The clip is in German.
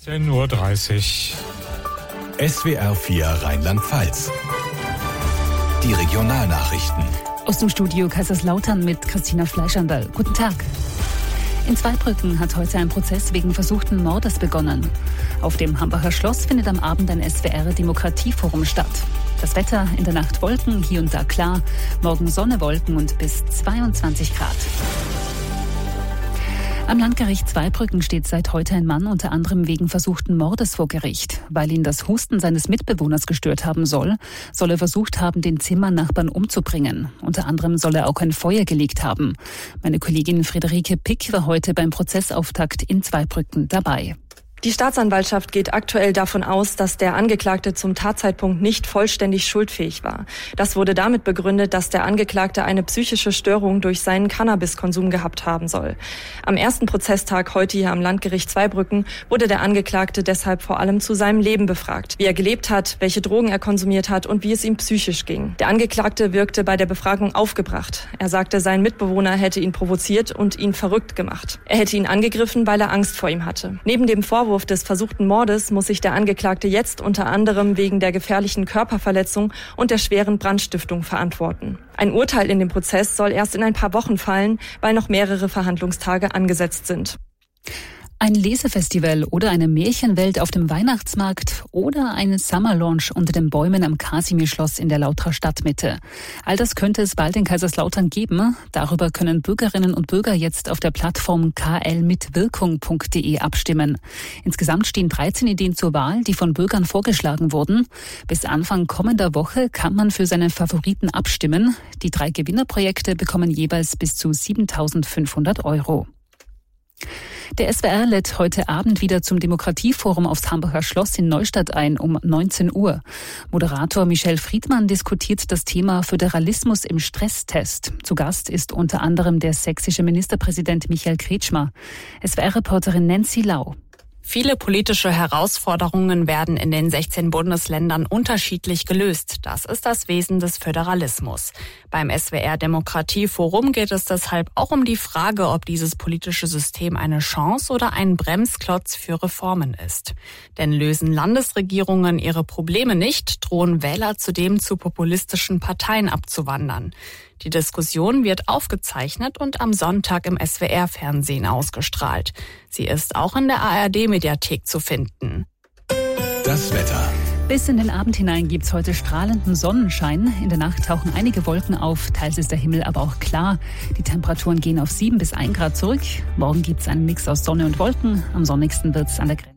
10:30 Uhr. SWR 4 Rheinland-Pfalz. Die Regionalnachrichten. Aus dem Studio Kaiserslautern mit Christina Fleischandl. Guten Tag. In Zweibrücken hat heute ein Prozess wegen versuchten Mordes begonnen. Auf dem Hambacher Schloss findet am Abend ein SWR-Demokratieforum statt. Das Wetter: in der Nacht Wolken, hier und da klar, morgen Sonne, Wolken und bis 22 Grad. Am Landgericht Zweibrücken steht seit heute ein Mann unter anderem wegen versuchten Mordes vor Gericht. Weil ihn das Husten seines Mitbewohners gestört haben soll er versucht haben, den Zimmernachbarn umzubringen. Unter anderem soll er auch ein Feuer gelegt haben. Meine Kollegin Friederike Pick war heute beim Prozessauftakt in Zweibrücken dabei. Die Staatsanwaltschaft geht aktuell davon aus, dass der Angeklagte zum Tatzeitpunkt nicht vollständig schuldfähig war. Das wurde damit begründet, dass der Angeklagte eine psychische Störung durch seinen Cannabiskonsum gehabt haben soll. Am ersten Prozesstag heute hier am Landgericht Zweibrücken wurde der Angeklagte deshalb vor allem zu seinem Leben befragt. Wie er gelebt hat, welche Drogen er konsumiert hat und wie es ihm psychisch ging. Der Angeklagte wirkte bei der Befragung aufgebracht. Er sagte, sein Mitbewohner hätte ihn provoziert und ihn verrückt gemacht. Er hätte ihn angegriffen, weil er Angst vor ihm hatte. Neben dem Vorwurf des versuchten Mordes muss sich der Angeklagte jetzt unter anderem wegen der gefährlichen Körperverletzung und der schweren Brandstiftung verantworten. Ein Urteil in dem Prozess soll erst in ein paar Wochen fallen, weil noch mehrere Verhandlungstage angesetzt sind. Ein Lesefestival oder eine Märchenwelt auf dem Weihnachtsmarkt oder eine Summer Lounge unter den Bäumen am Kasimir-Schloss in der Lauterer Stadtmitte. All das könnte es bald in Kaiserslautern geben. Darüber können Bürgerinnen und Bürger jetzt auf der Plattform klmitwirkung.de abstimmen. Insgesamt stehen 13 Ideen zur Wahl, die von Bürgern vorgeschlagen wurden. Bis Anfang kommender Woche kann man für seinen Favoriten abstimmen. Die 3 Gewinnerprojekte bekommen jeweils bis zu 7.500 €. Der SWR lädt heute Abend wieder zum Demokratieforum aufs Hambacher Schloss in Neustadt ein, um 19 Uhr. Moderator Michel Friedmann diskutiert das Thema Föderalismus im Stresstest. Zu Gast ist unter anderem der sächsische Ministerpräsident Michael Kretschmer. SWR-Reporterin Nancy Lau. Viele politische Herausforderungen werden in den 16 Bundesländern unterschiedlich gelöst. Das ist das Wesen des Föderalismus. Beim SWR-Demokratieforum geht es deshalb auch um die Frage, ob dieses politische System eine Chance oder ein Bremsklotz für Reformen ist. Denn lösen Landesregierungen ihre Probleme nicht, drohen Wähler zudem zu populistischen Parteien abzuwandern. Die Diskussion wird aufgezeichnet und am Sonntag im SWR-Fernsehen ausgestrahlt. Sie ist auch in der ARD-Mediathek zu finden. Das Wetter. Bis in den Abend hinein gibt's heute strahlenden Sonnenschein. In der Nacht tauchen einige Wolken auf, teils ist der Himmel aber auch klar. Die Temperaturen gehen auf 7 bis 1 Grad zurück. Morgen gibt's einen Mix aus Sonne und Wolken. Am sonnigsten wird's an der Grenze.